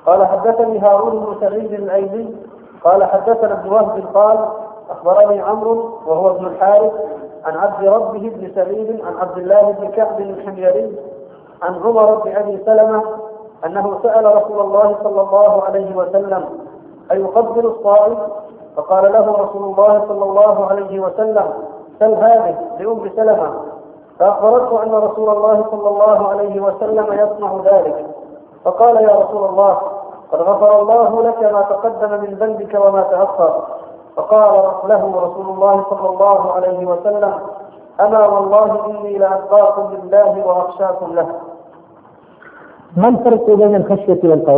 قال حدثني هارون بن سعيد الأيلي قال حدثنا ابن وهب قال أخبرني عمرو وهو ابن الحارث عن عبد ربه بن سعيد عن عبد الله بن كعب الحميري عن عمر بن أبي سلمة أنه سأل رسول الله صلى الله عليه وسلم أيقبل الصائم؟ فقال له رسول الله صلى الله عليه وسلم سل هذه لأم سلمة، فأخبرته أن رسول الله صلى الله عليه وسلم يصنع ذلك، فقال يا رسول الله قد غفر الله لك ما تقدم من ذنبك وما تأخر. فقال له رسول الله صلى الله عليه وسلم أما والله إني لأتقاكم لله وأخشاكم له. ما الفرق بين الخشية والخوف؟